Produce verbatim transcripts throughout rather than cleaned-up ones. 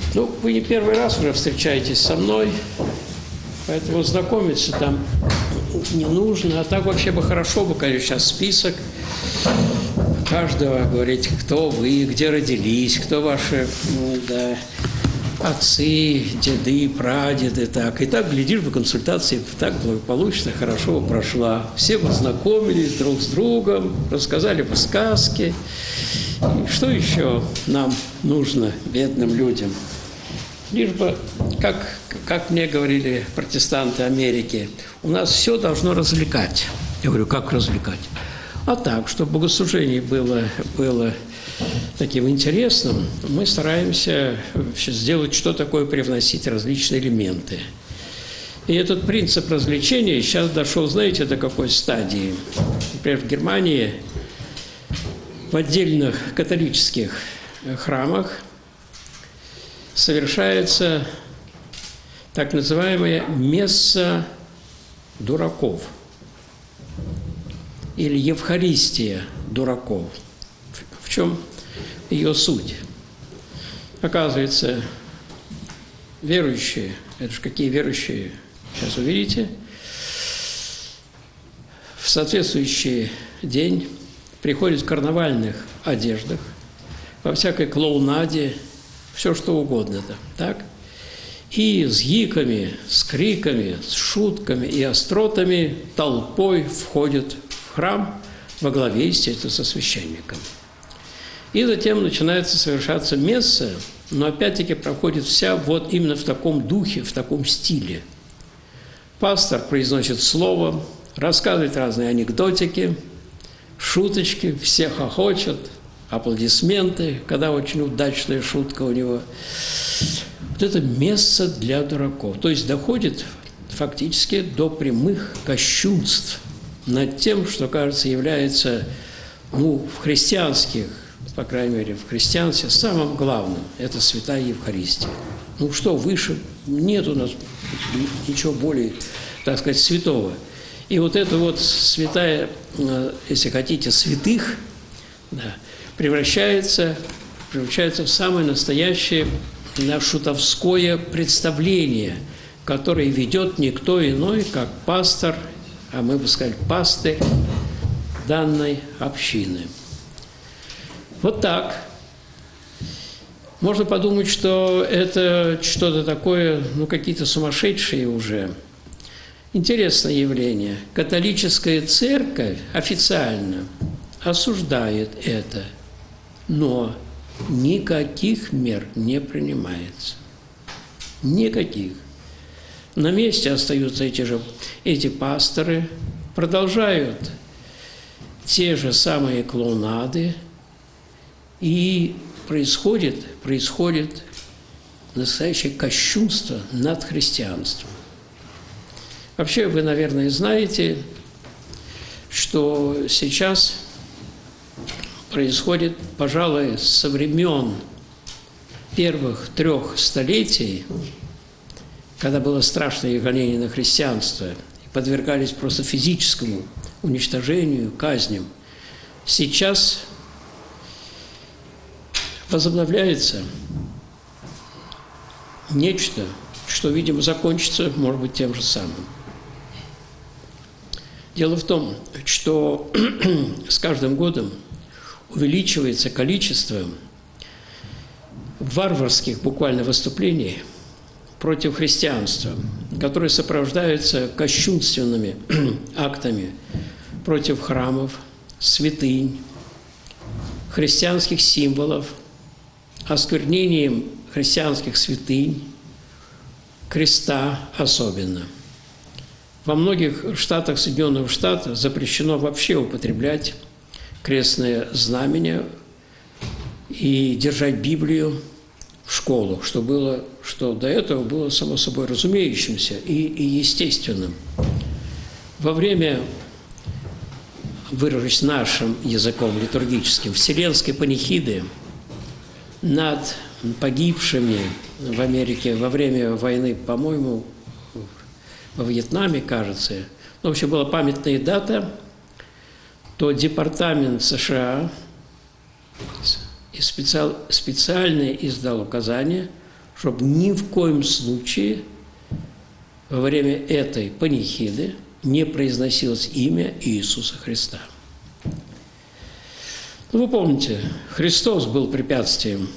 Ну, вы не первый раз уже встречаетесь со мной, поэтому знакомиться там не нужно. А так вообще бы хорошо бы, конечно, сейчас список каждого, говорить, кто вы, где родились, кто ваши, да, отцы, деды, прадеды, так. И так, глядишь бы, консультация так благополучно, хорошо прошла. Все познакомились друг с другом, рассказали бы сказки. И что еще нам нужно, бедным людям? Лишь бы, как, как мне говорили протестанты Америки, у нас все должно развлекать. Я говорю, как развлекать? А так, чтобы богослужение было, было таким интересным, мы стараемся сделать, что такое привносить различные элементы. И этот принцип развлечения сейчас дошел, знаете, до какой стадии? Например, в Германии в отдельных католических храмах совершается так называемая месса дураков или Евхаристия дураков. В чем ее суть? Оказывается, верующие, это же какие верующие, сейчас увидите, в соответствующий день приходят в карнавальных одеждах, во всякой клоунаде, все что угодно там, так? И с гиками, с криками, с шутками и остротами толпой входят в храм во главе, естественно, со священником. И затем начинается совершаться месса, но опять-таки проходит вся вот именно в таком духе, в таком стиле. Пастор произносит слово, рассказывает разные анекдотики, шуточки, все хохочут, аплодисменты, когда очень удачная шутка у него. Вот это место для дураков. То есть доходит фактически до прямых кощунств над тем, что, кажется, является, ну, в христианских, по крайней мере, в христианстве самым главным – это святая Евхаристия. Ну что, выше нет у нас ничего более, так сказать, святого. И вот это вот святая, если хотите, святых, да, превращается, превращается в самое настоящее да, шутовское представление, которое ведет никто иной, как пастор, а мы бы сказали, пастырь данной общины. Вот так. Можно подумать, что это что-то такое, ну, какие-то сумасшедшие уже. Интересное явление. Католическая церковь официально осуждает это, но никаких мер не принимается. Никаких. На месте остаются эти же эти пасторы, продолжают те же самые клоунады, и происходит, происходит настоящее кощунство над христианством. Вообще, вы, наверное, знаете, что сейчас происходит, пожалуй, со времен первых трех столетий, когда было страшное гонение на христианство, и подвергались просто физическому уничтожению, казням. Сейчас возобновляется нечто, что, видимо, закончится, может быть, тем же самым. Дело в том, что с каждым годом увеличивается количество варварских буквально выступлений против христианства, которые сопровождаются кощунственными актами против храмов, святынь, христианских символов, осквернением христианских святынь, креста особенно. Во многих штатах Соединенных Штатов запрещено вообще употреблять крестное знамение и держать Библию в школу, что, было, что до этого было само собой разумеющимся и, и естественным. Во время, выражусь нашим языком литургическим, вселенской панихиды над погибшими в Америке во время войны, по-моему, во Вьетнаме, кажется, ну, вообще была памятная дата, то Департамент США и специал, специально издал указание, чтобы ни в коем случае во время этой панихиды не произносилось имя Иисуса Христа. Ну, вы помните, Христос был препятствием.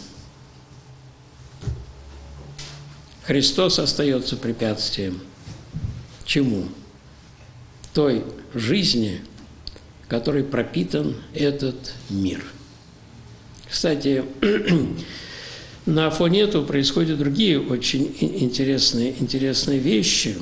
Христос остается препятствием. Чему? Той жизни, которой пропитан этот мир. Кстати, на фоне этого происходят другие очень интересные, интересные вещи.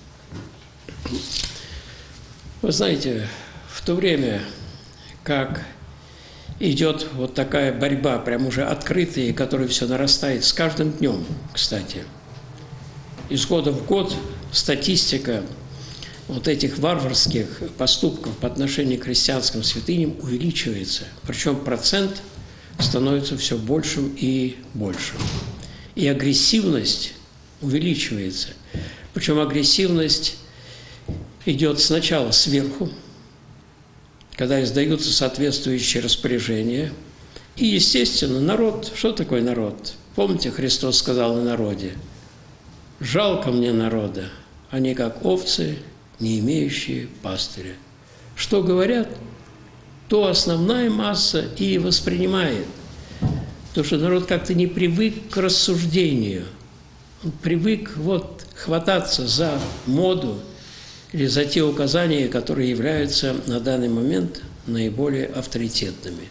Вы знаете, в то время, как идет вот такая борьба, прям уже открытая, которая все нарастает с каждым днем, кстати, из года в год статистика вот этих варварских поступков по отношению к христианским святыням увеличивается. Причем процент становится все большим и большим. И агрессивность увеличивается. Причем агрессивность идет сначала сверху, когда издаются соответствующие распоряжения. И, естественно, народ, что такое народ? Помните, Христос сказал о народе: «Жалко мне народа, они как овцы, не имеющие пастыря». Что говорят, то основная масса и воспринимает. Потому что народ как-то не привык к рассуждению. Он привык вот хвататься за моду или за те указания, которые являются на данный момент наиболее авторитетными.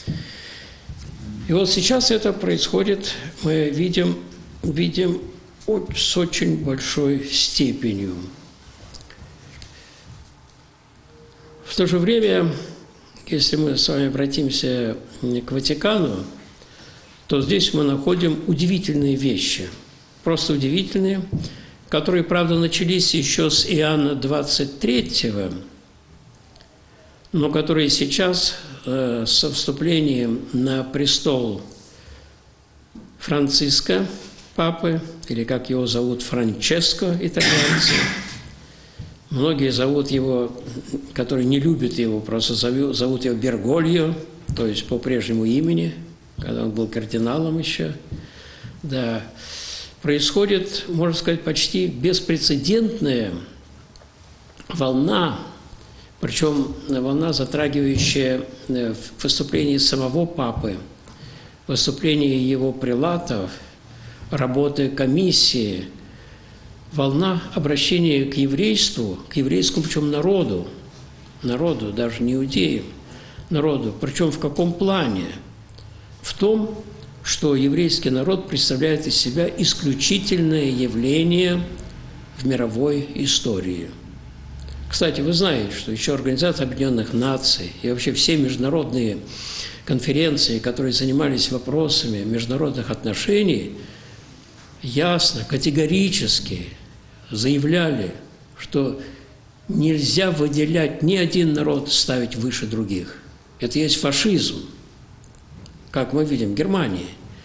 И вот сейчас это происходит, мы видим, видим с очень большой степенью. В то же время, если мы с вами обратимся к Ватикану, то здесь мы находим удивительные вещи, просто удивительные, которые, правда, начались еще с Иоанна двадцать третьего, но которые сейчас э, со вступлением на престол Франциска, папы, или как его зовут, Франческо, итальянцы, многие зовут его, которые не любят его, просто зовут, зовут его Бергольо, то есть по прежнему имени, когда он был кардиналом еще, да, происходит, можно сказать, почти беспрецедентная волна, причем волна, затрагивающая в выступлении самого папы, выступлении его прелатов, работы комиссии, волна обращения к еврейству, к еврейскому, причем народу, народу, даже не иудеям, народу. Причем в каком плане? В том, что еврейский народ представляет из себя исключительное явление в мировой истории. Кстати, вы знаете, что еще Организация Объединенных Наций и вообще все международные конференции, которые занимались вопросами международных отношений, ясно, категорически заявляли, что нельзя выделять ни один народ, ставить выше других. Это есть фашизм, как мы видим в Германии.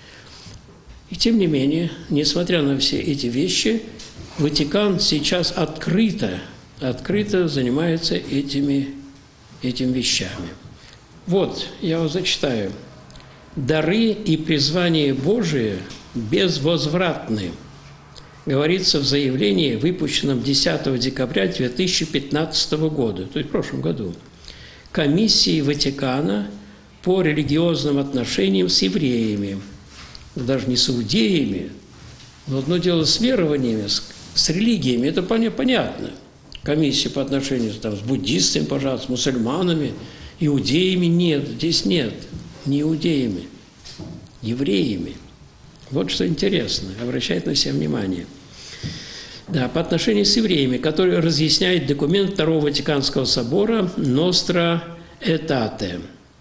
И тем не менее, несмотря на все эти вещи, Ватикан сейчас открыто, открыто занимается этими, этими вещами. Вот, я вам зачитаю. «Дары и призвание Божие безвозвратны», говорится в заявлении, выпущенном десятого декабря две тысячи пятнадцатого года, то есть в прошлом году, комиссии Ватикана по религиозным отношениям с евреями, даже не с иудеями, но одно дело с верованиями, с, с религиями, это понятно. Комиссия по отношению там, с буддистами, пожалуйста, с мусульманами, иудеями нет, здесь нет, не иудеями, евреями. Вот что интересно, обращает на себя внимание. Да, по отношению с евреями, который разъясняет документ Второго Ватиканского собора «Nostra Aetate».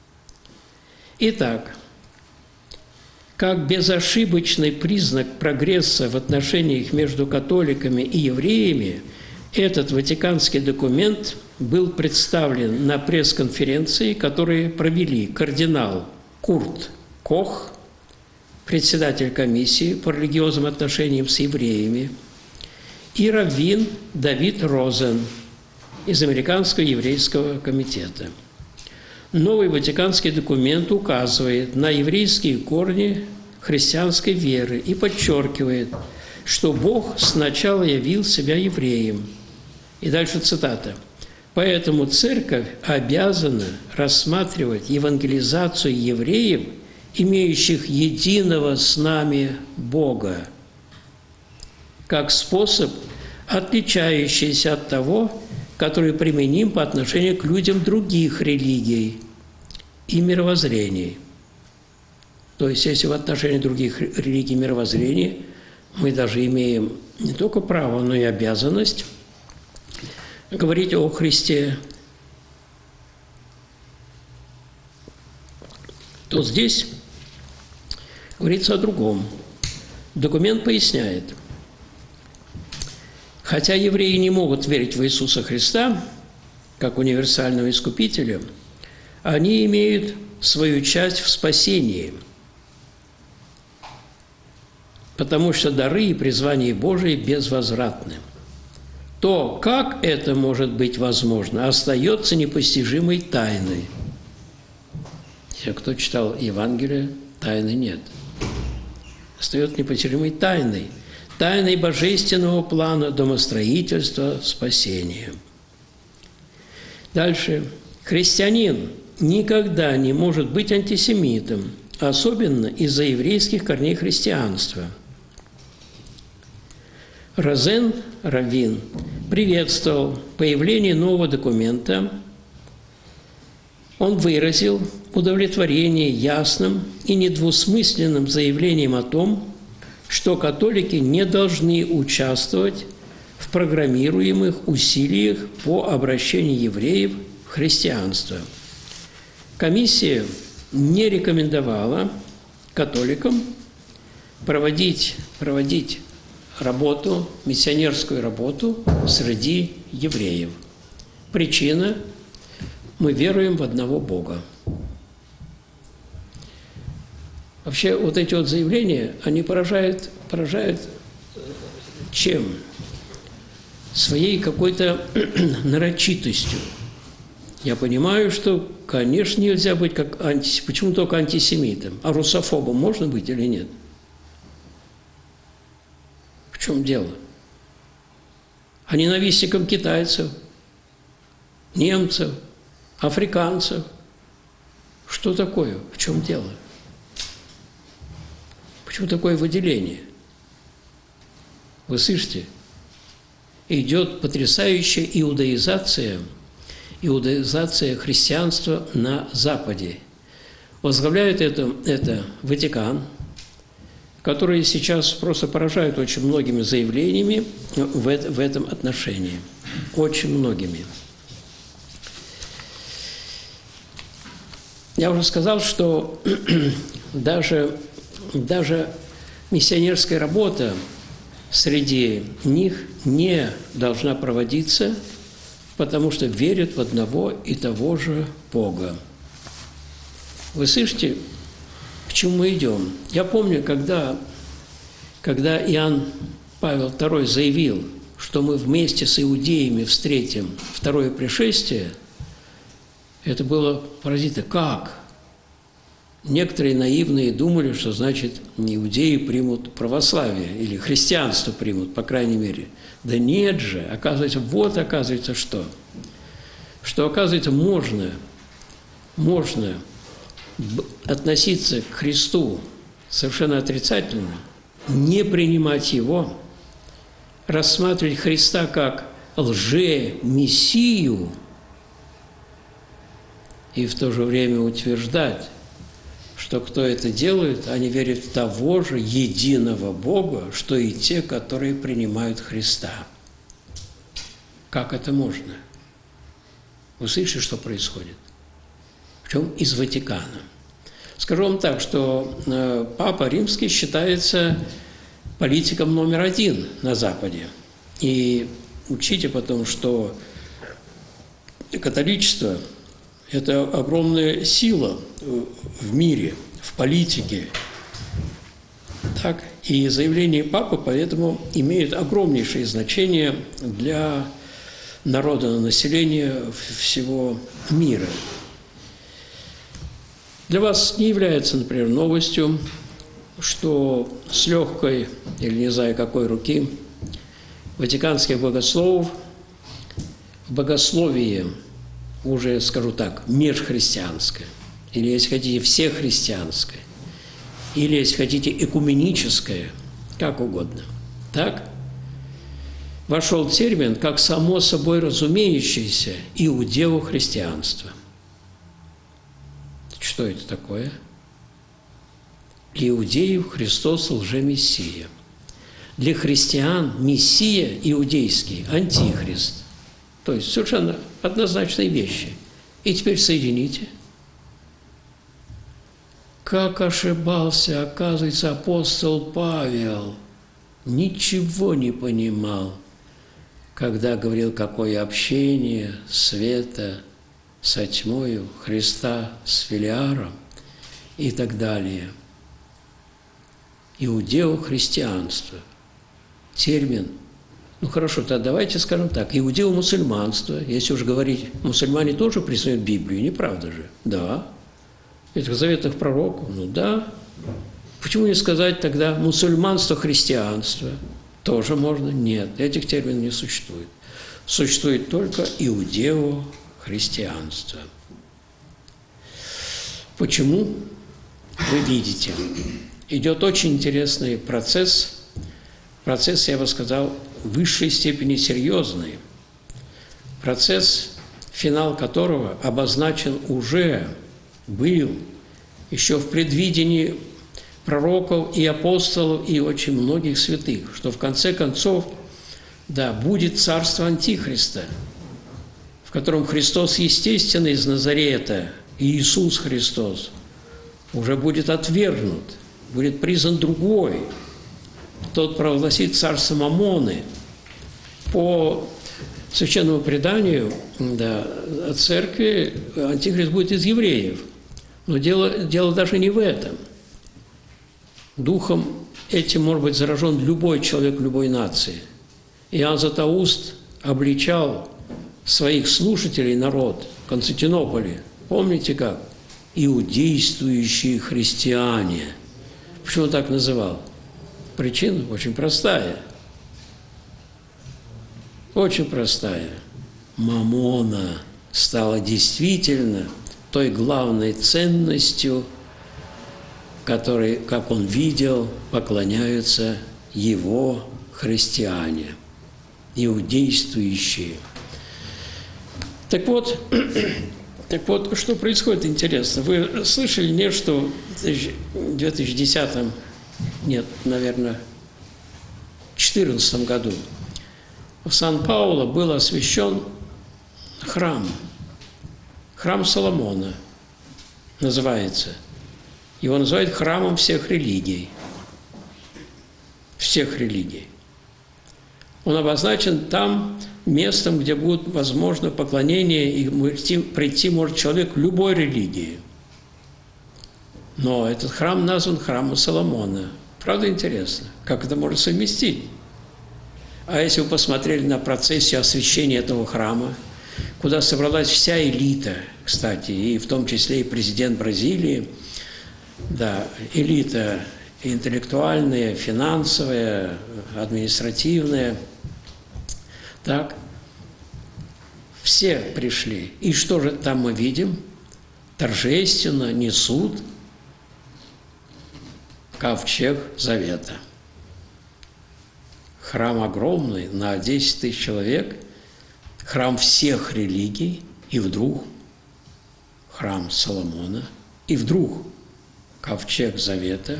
Итак, как безошибочный признак прогресса в отношениях между католиками и евреями, этот ватиканский документ был представлен на пресс-конференции, которые провели кардинал Курт Кох, председатель комиссии по религиозным отношениям с евреями, и раввин Давид Розен из Американского еврейского комитета. Новый ватиканский документ указывает на еврейские корни христианской веры и подчеркивает, что Бог сначала явил себя евреям. И дальше цитата. «Поэтому Церковь обязана рассматривать евангелизацию евреев, имеющих единого с нами Бога, как способ, отличающийся от того, который применим по отношению к людям других религий и мировоззрений». То есть, если в отношении других религий и мировоззрений мы даже имеем не только право, но и обязанность говорить о Христе, то здесь говорится о другом. Документ поясняет. Хотя евреи не могут верить в Иисуса Христа, как универсального искупителя, они имеют свою часть в спасении, потому что дары и призвания Божии безвозвратны. То, как это может быть возможно, остается непостижимой тайной. Если кто читал Евангелие, тайны нет. Остается непостижимой тайной. Тайной божественного плана домостроительства, спасения. Дальше. Христианин никогда не может быть антисемитом, особенно из-за еврейских корней христианства. Розен Раввин приветствовал появление нового документа. Он выразил удовлетворение ясным и недвусмысленным заявлением о том, что католики не должны участвовать в программируемых усилиях по обращению евреев в христианство. Комиссия не рекомендовала католикам проводить, проводить работу, миссионерскую работу среди евреев. Причина – мы веруем в одного Бога. Вообще, вот эти вот заявления, они поражают, поражают чем? Своей какой-то нарочитостью. Я понимаю, что, конечно, нельзя быть как антисемитом. Почему только антисемитом? А русофобом можно быть или нет? В чем дело? А ненавистником китайцев, немцев, африканцев? Что такое? В чем дело? Почему такое выделение? Вы слышите? Идет потрясающая иудаизация, иудаизация христианства на Западе. Возглавляет это, это Ватикан, который сейчас просто поражает очень многими заявлениями в, в этом отношении. Очень многими. Я уже сказал, что даже, даже миссионерская работа среди них не должна проводиться, потому что верят в одного и того же Бога. Вы слышите, к чему мы идем? Я помню, когда, когда Иоанн Павел второй заявил, что мы вместе с иудеями встретим второе пришествие, это было поразительно. Как? Некоторые наивные думали, что, значит, иудеи примут православие или христианство примут, по крайней мере. Да нет же, оказывается, вот оказывается что. Что, оказывается, можно, можно относиться к Христу совершенно отрицательно, не принимать Его, рассматривать Христа как лже-мессию и в то же время утверждать, что кто это делает, они верят в того же единого Бога, что и те, которые принимают Христа. Как это можно? Вы слышите, что происходит? Причем из Ватикана. Скажу вам так, что Папа Римский считается политиком номер один на Западе. И учите потом, что католичество – это огромная сила в мире, в политике. Так? И заявление Папы поэтому имеет огромнейшее значение для народа, населения всего мира. Для вас не является, например, новостью, что с легкой, или не знаю какой руки, ватиканских богословов богословие, уже скажу так, межхристианское, или, если хотите, всехристианское, или, если хотите, экуменическое, как угодно, так, вошел термин как само собой разумеющееся иудео-христианство. Что это такое? Для иудеев Христос лжемессия. Для христиан мессия иудейский – антихрист. То есть совершенно однозначные вещи. И теперь соедините. Как ошибался, оказывается, апостол Павел. Ничего не понимал, когда говорил, какое общение света со тьмою, Христа с Велиаром и так далее. Иудео-христианство. Термин. Ну хорошо, тогда давайте скажем так. Иудео-мусульманство. Если уж говорить, мусульмане тоже признают Библию, не правда же? Да. Этих заветных пророков, ну да. Почему не сказать тогда мусульманство, христианство? Тоже можно? Нет, этих терминов не существует. Существует только иудео-христианство. Почему? Вы видите, идет очень интересный процесс, процесс, я бы сказал, в высшей степени серьезный, процесс, финал которого обозначен уже, был, еще в предвидении пророков и апостолов, и очень многих святых, что в конце концов, да, будет царство Антихриста, в котором Христос естественно из Назарета, и Иисус Христос, уже будет отвергнут, будет признан другой. Тот провозгласит царство Мамоны. По священному преданию, да, церкви Антихрист будет из евреев. Но дело, дело даже не в этом. Духом этим может быть заражен любой человек любой нации. Иоанн Златоуст обличал своих слушателей, народ в Константинополе. Помните как? Иудействующие христиане. Почему он так называл? Причина очень простая. Очень простая. Мамона стала действительно той главной ценностью, которой, как он видел, поклоняются его христиане, иудействующие. Так вот, так вот, что происходит интересно. Вы слышали, нет, что в две тысячи десятом, нет, наверное, две тысячи четырнадцатом году в Сан-Паулу был освящен храм. Храм Соломона называется. Его называют храмом всех религий. Всех религий. Он обозначен там местом, где будет возможно поклонение, и прийти, прийти может человек любой религии. Но этот храм назван храмом Соломона. Правда интересно, как это можно совместить? А если вы посмотрели на процессию освящения этого храма, куда собралась вся элита, кстати, и в том числе и президент Бразилии, да, элита интеллектуальная, финансовая, административная, так, все пришли. И что же там мы видим? Торжественно несут ковчег Завета. Храм огромный, на десять тысяч человек, храм всех религий, и вдруг храм Соломона, и вдруг ковчег Завета.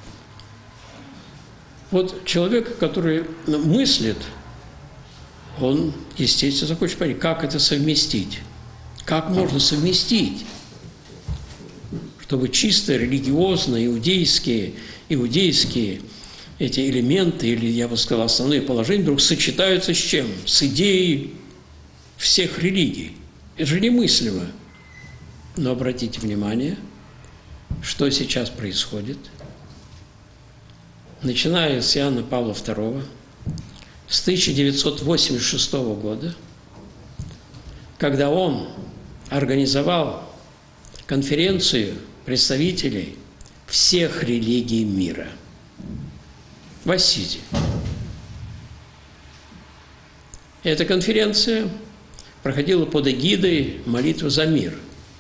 Вот человек, который мыслит, он, естественно, захочет понять, как это совместить. Как можно совместить, чтобы чисто религиозные, иудейские, иудейские эти элементы, или, я бы сказал, основные положения, вдруг сочетаются с чем? С идеей всех религий. Это же немыслимо. Но обратите внимание, что сейчас происходит. Начиная с Иоанна Павла второго, с тысяча девятьсот восемьдесят шестого года, когда он организовал конференцию представителей всех религий мира в Ассизе. Эта конференция проходила под эгидой молитвы за мир.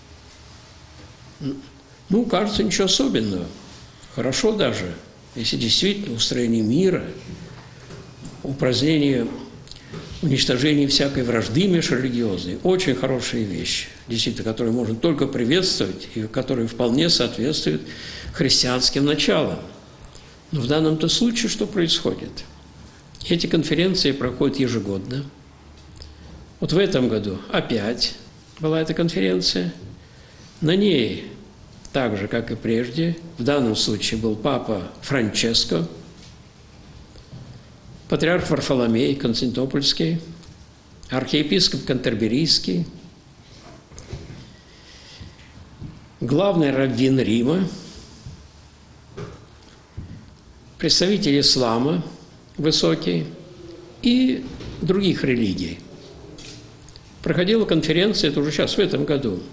Ну, кажется, ничего особенного. Хорошо даже, если действительно устроение мира, упразднение, уничтожение всякой вражды межрелигиозной – очень хорошие вещи, действительно, которые можно только приветствовать и которые вполне соответствуют христианским началам. Но в данном-то случае что происходит? Эти конференции проходят ежегодно. Вот в этом году опять была эта конференция. На ней, так же, как и прежде, в данном случае был папа Франческо, патриарх Варфоломей Константинопольский, архиепископ Кантерберийский, главный раввин Рима, представитель ислама высокий и других религий. Проходила конференция, это уже сейчас, в этом году,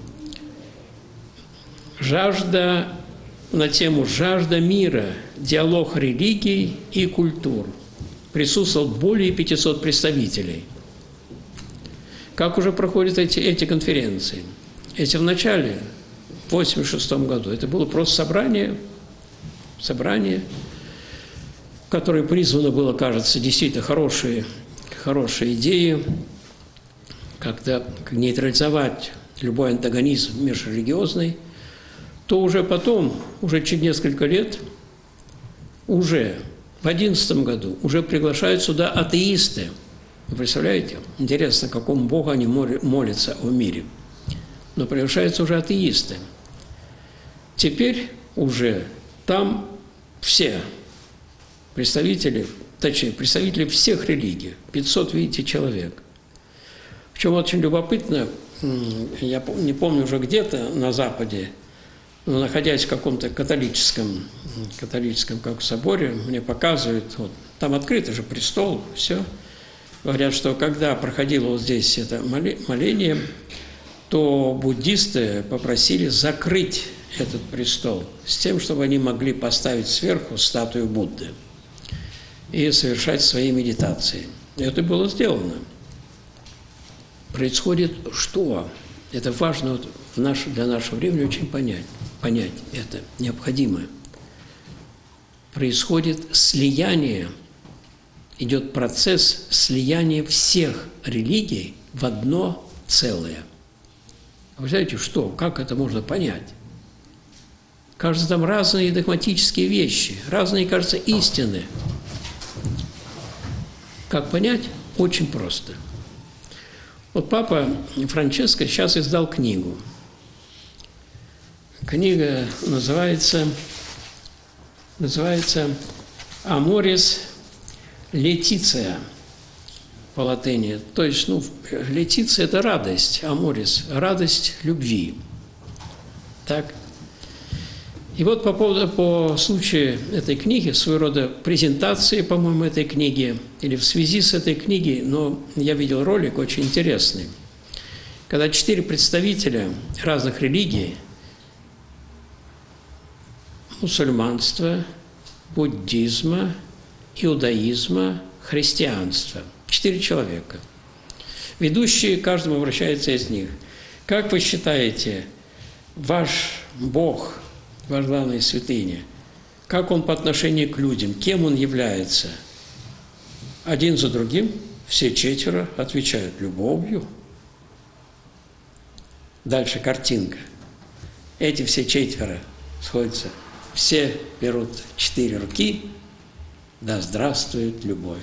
«Жажда» на тему «Жажда мира. Диалог религий и культур». Присутствовало более пятисот представителей. Как уже проходят эти, эти конференции? Эти в начале, в восемьдесят шестом году, это было просто собрание, собрание, которое призвано было, кажется, действительно хорошие, хорошие идеи, как-то нейтрализовать любой антагонизм межрелигиозный, то уже потом, уже через несколько лет, уже в две тысячи одиннадцатом году уже приглашают сюда атеисты. Вы представляете? Интересно, какому Богу они молятся о мире. Но приглашаются уже атеисты. Теперь уже там все представители, точнее, представители всех религий, пятьсот, видите, человек. Причем очень любопытно, я не помню уже где-то на Западе, но находясь в каком-то католическом, католическом как соборе, мне показывают, вот, там открытый же престол, все. Говорят, что когда проходило вот здесь это моление, то буддисты попросили закрыть этот престол с тем, чтобы они могли поставить сверху статую Будды и совершать свои медитации. И это было сделано. Происходит что? Это важно вот в наш, для нашего времени очень понять. Понять это необходимо. Происходит слияние, идет процесс слияния всех религий в одно целое. Вы знаете, что? Как это можно понять? Кажется, там разные догматические вещи, разные, кажется, истины. Как понять? Очень просто. Вот папа Франческо сейчас издал книгу. Книга называется, называется «Аморис Летиция» по латыни. То есть, ну, Летиция – это радость, Аморис – радость любви. Так? И вот по поводу, по случаю этой книги, своего рода презентации, по-моему, этой книги, или в связи с этой книгой, но я видел ролик очень интересный, когда четыре представителя разных религий, мусульманства, буддизма, иудаизма, христианства. Четыре человека. Ведущие, каждому обращается из них. Как вы считаете, ваш Бог, ваш главный святыня, как он по отношению к людям, кем он является? Один за другим все четверо отвечают любовью. Дальше картинка. Эти все четверо сходятся. Все берут четыре руки, да здравствует любовь.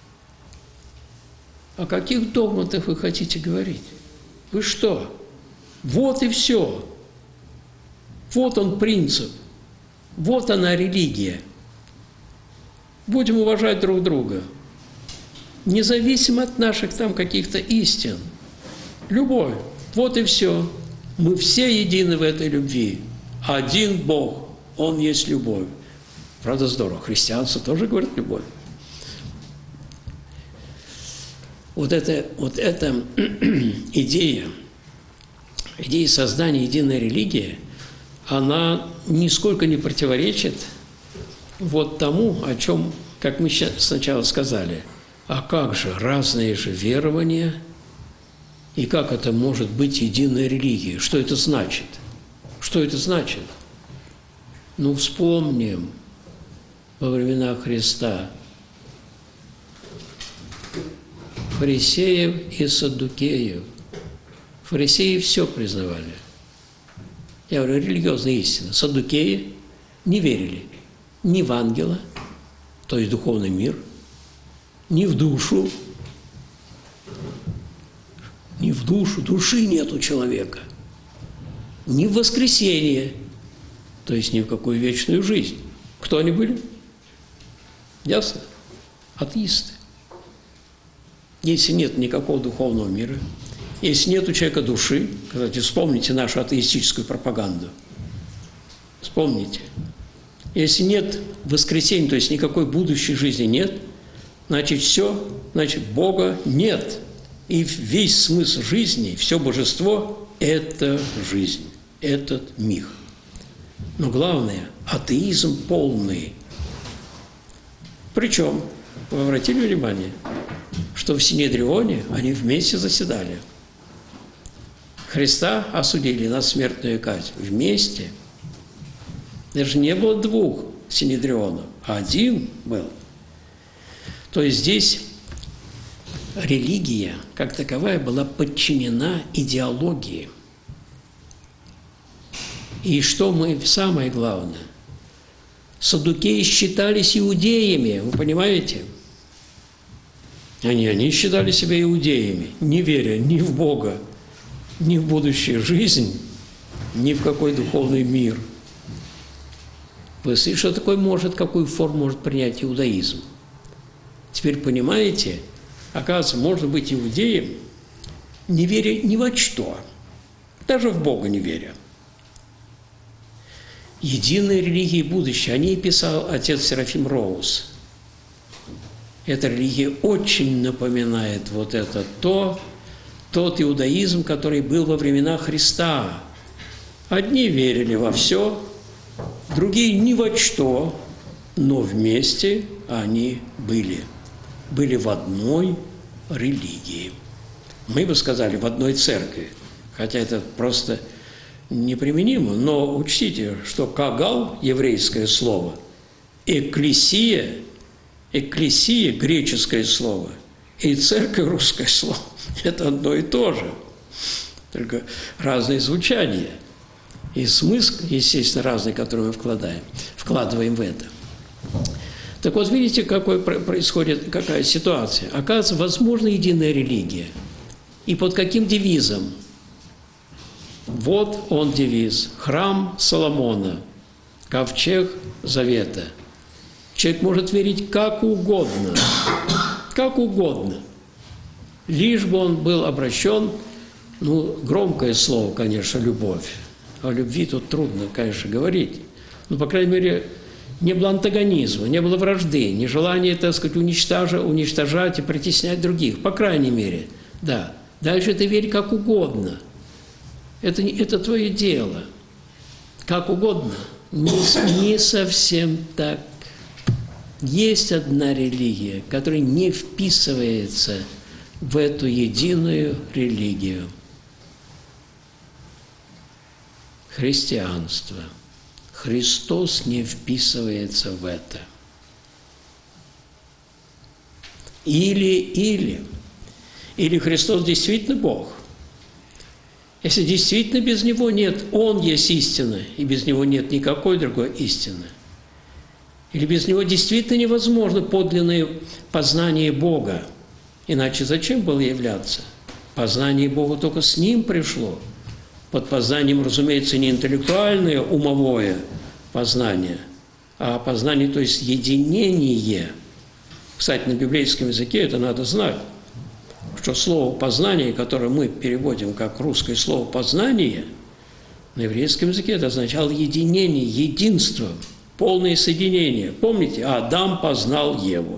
О каких догматах вы хотите говорить? Вы что? Вот и все. Вот он принцип. Вот она религия. Будем уважать друг друга. Независимо от наших там каких-то истин. Любовь. Вот и все. Мы все едины в этой любви. Один Бог. Он есть любовь. Правда, здорово. Христианство тоже говорит любовь. Вот эта вот идея, идея создания единой религии, она нисколько не противоречит вот тому, о чем, как мы сначала сказали, а как же разные же верования, и как это может быть единая религия? Что это значит? Что это значит? Ну, вспомним во времена Христа фарисеев и саддукеев. Фарисеи все признавали. Я говорю, религиозная истина. Саддукеи не верили ни в ангела, то есть духовный мир, ни в душу, ни в душу, души нет у человека, ни в воскресение, то есть ни в какую вечную жизнь. Кто они были? Ясно? Атеисты. Если нет никакого духовного мира, если нет у человека души, кстати, вспомните нашу атеистическую пропаганду, вспомните. Если нет воскресения, то есть никакой будущей жизни нет, значит все, значит Бога нет. И весь смысл жизни, все божество – это жизнь, этот мир. Но главное – атеизм полный. Причем, вы обратили внимание, что в Синедрионе они вместе заседали. Христа осудили на смертную казнь вместе. Даже не было двух Синедрионов, а один был. То есть здесь религия, как таковая, была подчинена идеологии. И что мы, самое главное, саддукеи считались иудеями, вы понимаете? Они, они считали себя иудеями, не веря ни в Бога, ни в будущую жизнь, ни в какой духовный мир. Вы слышите, что такое может, какую форму может принять иудаизм? Теперь понимаете, оказывается, можно быть иудеем, не веря ни во что, даже в Бога не веря. Единая религия и будущее, о ней писал отец Серафим Роуз. Эта религия очень напоминает вот это то, тот иудаизм, который был во времена Христа. Одни верили во все, другие ни во что, но вместе они были. Были в одной религии. Мы бы сказали, в одной церкви, хотя это просто неприменимо, но учтите, что кагал, еврейское слово, экклесия, экклесия, греческое слово, и церковь, русское слово, это одно и то же, только разные звучания. И смысл, естественно, разный, который мы вкладаем, вкладываем в это. Так вот, видите, какой происходит, какая ситуация. Оказывается, возможна единая религия. И под каким девизом? Вот он девиз. Храм Соломона, ковчег Завета. Человек может верить как угодно, как угодно, лишь бы он был обращен, ну, громкое слово, конечно, любовь. О любви тут трудно, конечно, говорить. Но, по крайней мере, не было антагонизма, не было вражды, не желания, так сказать, уничтожать, уничтожать и притеснять других. По крайней мере, да. Дальше ты верь как угодно. Это, это твое дело. Как угодно. Не, не совсем так. Есть одна религия, которая не вписывается в эту единую религию. Христианство. Христос не вписывается в это. Или, или, или Христос действительно Бог. Если действительно без Него нет, Он есть истина, и без Него нет никакой другой истины. Или без Него действительно невозможно подлинное познание Бога. Иначе зачем было являться? Познание Бога только с Ним пришло. Под познанием, разумеется, не интеллектуальное, умовое познание, а познание, то есть единение. Кстати, на библейском языке это надо знать, что слово «познание», которое мы переводим как русское слово «познание», на еврейском языке это означало единение, единство, полное соединение. Помните, Адам познал Еву.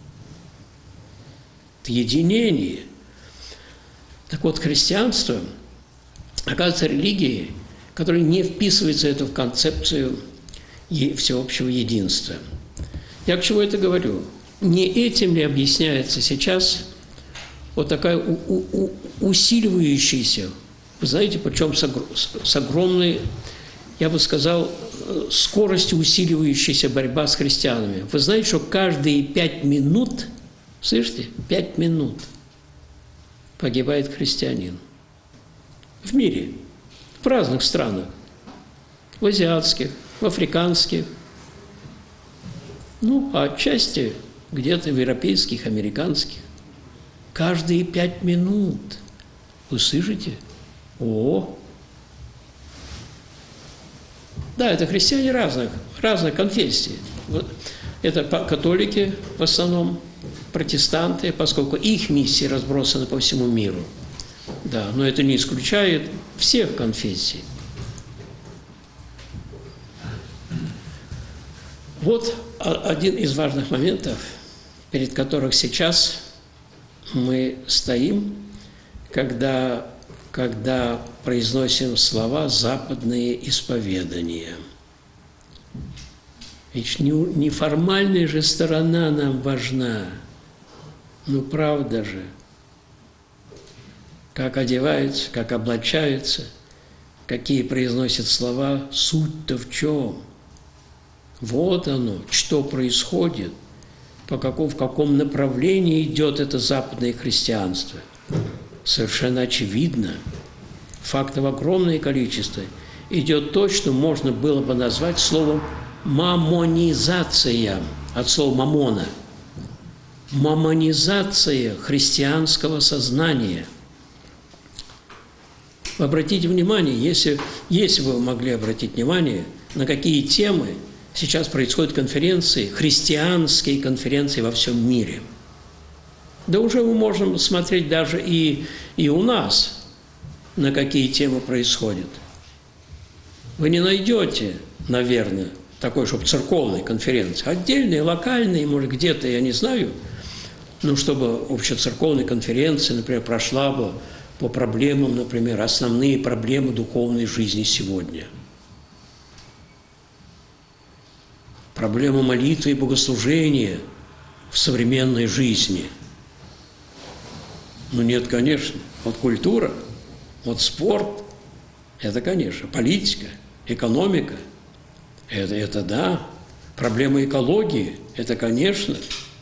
Это единение. Так вот, христианство, оказывается, религией, который не вписывается это в концепцию всеобщего единства. Я к чему это говорю? Не этим ли объясняется сейчас вот такая у, у, усиливающаяся, вы знаете, причем с, огр с огромной, я бы сказал, скоростью усиливающаяся борьба с христианами. Вы знаете, что каждые пять минут, слышите, пять минут погибает христианин в мире, в разных странах, в азиатских, в африканских, ну, а отчасти где-то в европейских, американских. Каждые пять минут. Вы слышите? О! Да, это христиане разных, разных конфессий. Это католики в основном, протестанты, поскольку их миссии разбросаны по всему миру. Да, но это не исключает всех конфессий. Вот один из важных моментов, перед которым сейчас мы стоим, когда, когда произносим слова «западные исповедания». Ведь неформальная же сторона нам важна. Ну, правда же. Как одеваются, как облачаются, какие произносят слова, суть-то в чем? Вот оно, что происходит, по какому, в каком направлении идет это западное христианство. Совершенно очевидно, фактов огромное количество, идет то, что можно было бы назвать словом «мамонизация», от слова «мамона». Мамонизация христианского сознания. Обратите внимание, если, если вы могли обратить внимание, на какие темы сейчас происходят конференции, христианские конференции во всем мире. Да уже мы можем смотреть даже и, и у нас, на какие темы происходят. Вы не найдете, наверное, такой, чтобы церковной конференции. Отдельные, локальные, может, где-то, я не знаю, но чтобы общецерковная конференция, например, прошла бы по проблемам, например, основные проблемы духовной жизни сегодня. Проблема молитвы и богослужения в современной жизни. Ну нет, конечно. Вот культура, вот спорт, это, конечно, политика, экономика, это, это да. Проблема экологии, это, конечно.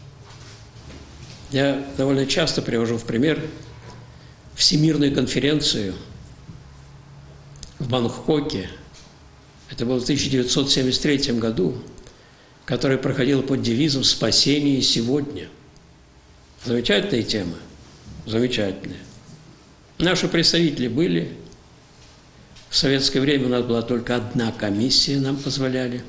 Я довольно часто привожу в пример Всемирную конференцию в Бангкоке. Это было в тысяча девятьсот семьдесят третьем году, которая проходила под девизом «Спасение сегодня». Замечательная тема, замечательная. Наши представители были. В советское время у нас была только одна комиссия, нам позволяли.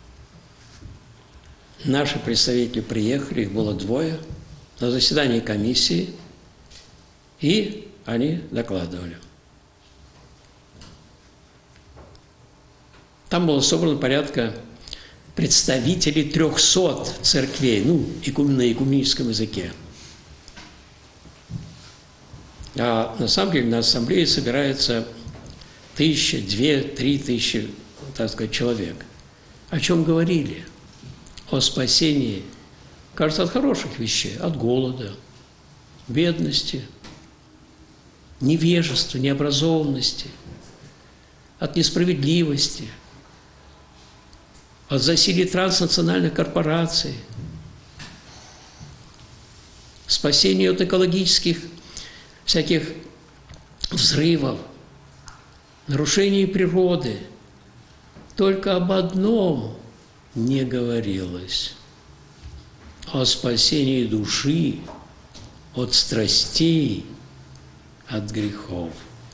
Наши представители приехали, их было двое, на заседании комиссии, и они докладывали. Там было собрано порядка представителей трехсот церквей, ну, на экуменическом языке. А на самом деле на ассамблее собирается тысяча, две, три тысячи, так сказать, человек. О чем говорили? О спасении, кажется, от хороших вещей, от голода, бедности, невежества, необразованности, от несправедливости, от засилия транснациональных корпораций, спасения от экологических всяких взрывов, нарушений природы. Только об одном не говорилось – о спасении души от страстей, от грехов.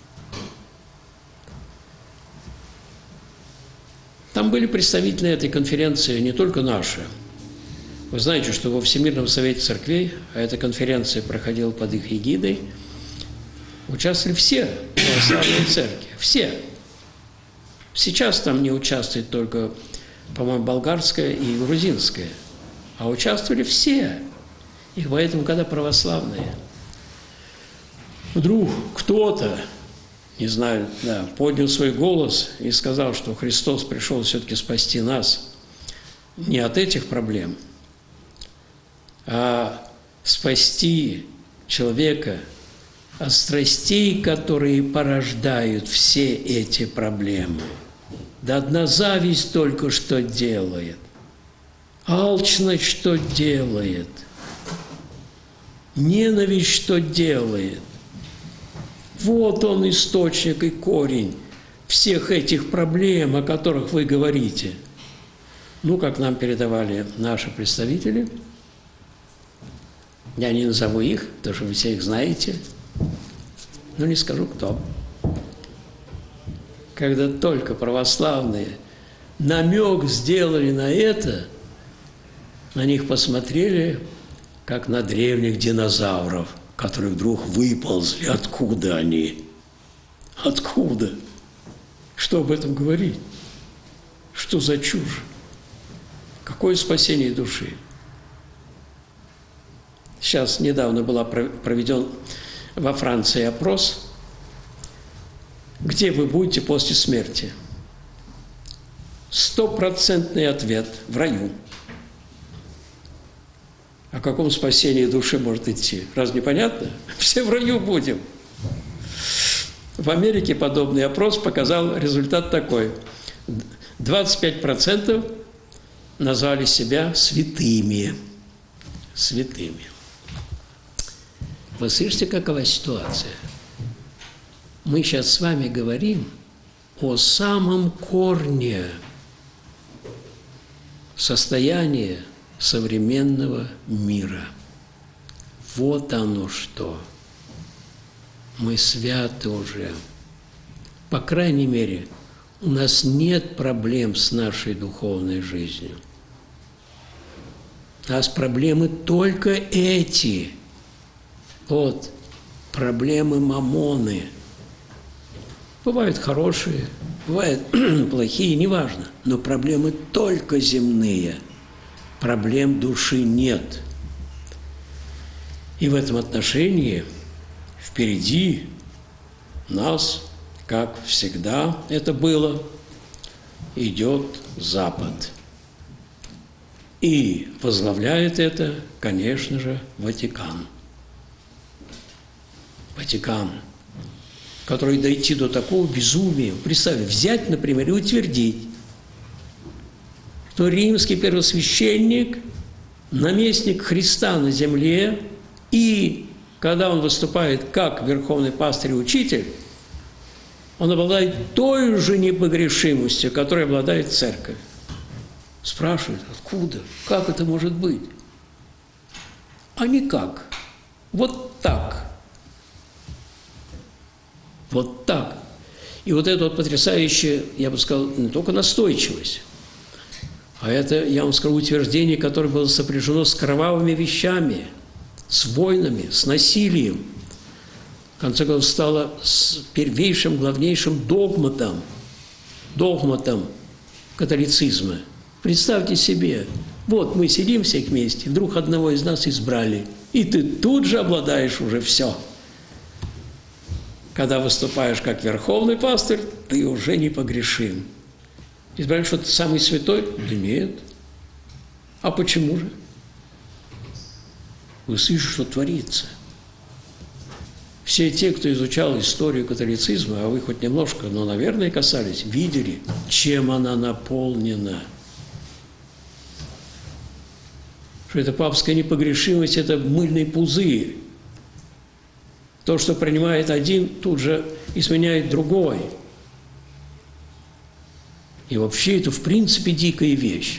Там были представители этой конференции не только наши. Вы знаете, что во Всемирном совете церквей, а эта конференция проходила под их эгидой, участвовали все православные церкви. Все. Сейчас там не участвует только, по-моему, болгарская и грузинская, а участвовали все. И поэтому, когда православные, вдруг кто-то, не знаю, да, поднял свой голос и сказал, что Христос пришел все-таки спасти нас не от этих проблем, а спасти человека от страстей, которые порождают все эти проблемы. Да одна зависть только что делает, алчность что делает, ненависть что делает. Вот он источник и корень всех этих проблем, о которых вы говорите. Ну, как нам передавали наши представители, я не назову их, потому что вы все их знаете, но не скажу кто. Когда только православные намек сделали на это, на них посмотрели, как на древних динозавров, которые вдруг выползли. Откуда они? Откуда? Что об этом говорить? Что за чушь? Какое спасение души? Сейчас недавно был проведен во Франции опрос, где вы будете после смерти. Стопроцентный ответ – в раю. О каком спасении души может идти? Разве не понятно? Все в раю будем. В Америке подобный опрос показал результат такой. двадцать пять процентов назвали себя святыми. Святыми. Вы слышите, какова ситуация? Мы сейчас с вами говорим о самом корне состояния современного мира. Вот оно что. Мы святы уже. По крайней мере, у нас нет проблем с нашей духовной жизнью. У нас проблемы только эти. Вот, проблемы мамоны. Бывают хорошие, бывают плохие, неважно. Но проблемы только земные. Проблем души нет. И в этом отношении впереди нас, как всегда это было, идет Запад. И возглавляет это, конечно же, Ватикан. Ватикан, который дойти до такого безумия. Представьте, взять, например, и утвердить, что римский первосвященник, наместник Христа на земле, и когда он выступает как верховный пастырь и учитель, он обладает той же непогрешимостью, которой обладает церковь. Спрашивают, откуда? Как это может быть? А никак. Вот так. Вот так. И вот это вот потрясающее, я бы сказал, не только настойчивость, а это, я вам скажу, утверждение, которое было сопряжено с кровавыми вещами, с войнами, с насилием. В конце концов, стало с первейшим, главнейшим догматом, догматом католицизма. Представьте себе, вот мы сидим все вместе, вдруг одного из нас избрали, и ты тут же обладаешь уже все. Когда выступаешь как верховный пастырь, ты уже непогрешим. Избрали, что ты самый святой? Да нет. А почему же? Вы слышите, что творится. Все те, кто изучал историю католицизма, а вы хоть немножко, но, наверное, касались, видели, чем она наполнена. Что эта папская непогрешимость – это мыльный пузырь. То, что принимает один, тут же изменяет другой. И вообще это, в принципе, дикая вещь.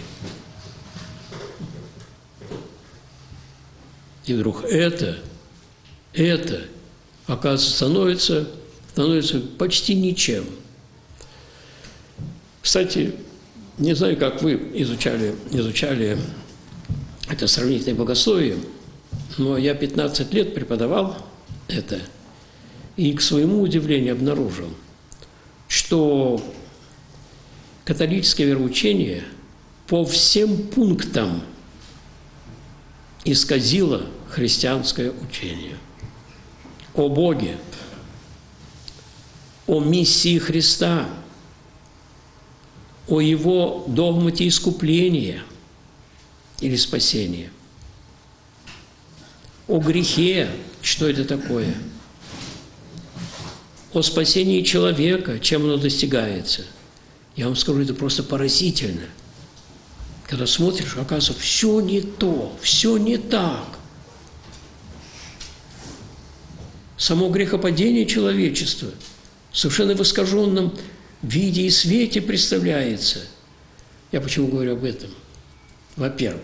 И вдруг это, это, оказывается, становится, становится почти ничем. Кстати, не знаю, как вы изучали, изучали это сравнительное богословие, но я пятнадцать лет преподавал это, и к своему удивлению обнаружил, что католическое вероучение по всем пунктам исказило христианское учение о Боге, о миссии Христа, о Его догмате искупления или спасения, о грехе, что это такое, о спасении человека, чем оно достигается. Я вам скажу, это просто поразительно. Когда смотришь, оказывается, все не то, все не так. Само грехопадение человечества в совершенно в искаженном виде и свете представляется. Я почему говорю об этом? Во-первых,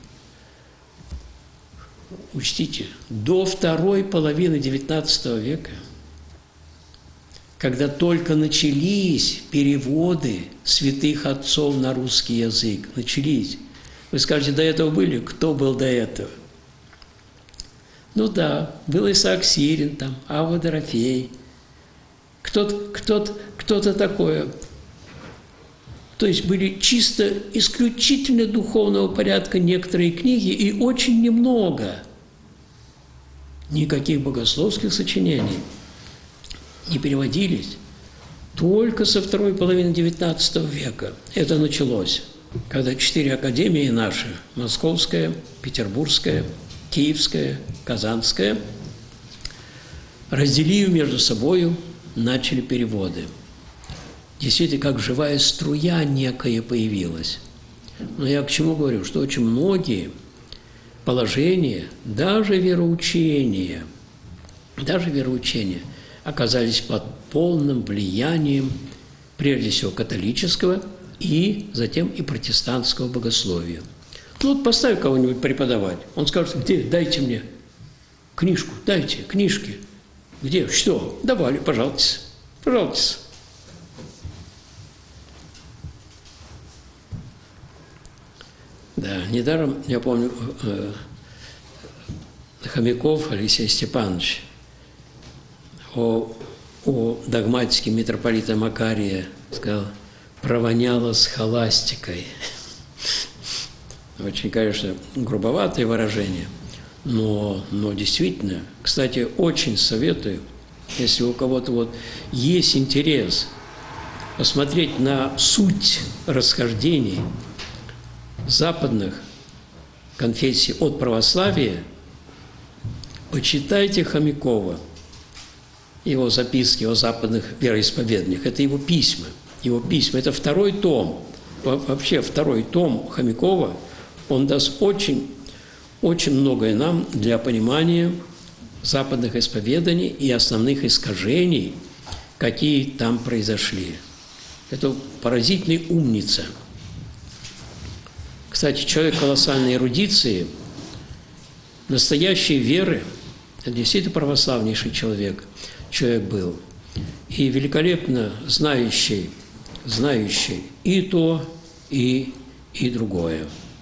учтите, до второй половины девятнадцатого века, когда только начались переводы святых отцов на русский язык, начались. Вы скажете, до этого были? Кто был до этого? Ну да, был Исаак Сирин, там, Авва Дорофей, кто-то, кто-то, кто-то такое. То есть были чисто исключительно духовного порядка некоторые книги и очень немного. Никаких богословских сочинений не переводились. Только со второй половины девятнадцатого века это началось, когда четыре академии наши, Московская, Петербургская, Киевская, Казанская, разделив между собою, начали переводы. Действительно, как живая струя некая появилась. Но я к чему говорю? Что очень многие положения, даже вероучения, даже вероучения оказались под полным влиянием, прежде всего, католического и затем и протестантского богословия. Ну вот поставь кого-нибудь преподавать, он скажет, где, дайте мне книжку, дайте, книжки. Где, что? Давали, пожалуйста, пожалуйста. Да, недаром, я помню, э, Хомяков Алексей Степанович о, о догматике митрополита Макария сказал, провоняло схоластикой. Очень, конечно, грубоватое выражение, но, но действительно, кстати, очень советую, если у кого-то вот есть интерес посмотреть на суть расхождений западных конфессий от православия, почитайте Хомякова, его записки о западных вероисповеданиях. Это его письма. Его письма. Это второй том. Вообще второй том Хомякова. Он даст очень, очень многое нам для понимания западных исповеданий и основных искажений, какие там произошли. Это поразительный умница. Кстати, человек колоссальной эрудиции, настоящей веры, это действительно православнейший человек, человек был, и великолепно знающий, знающий и то, и, и другое.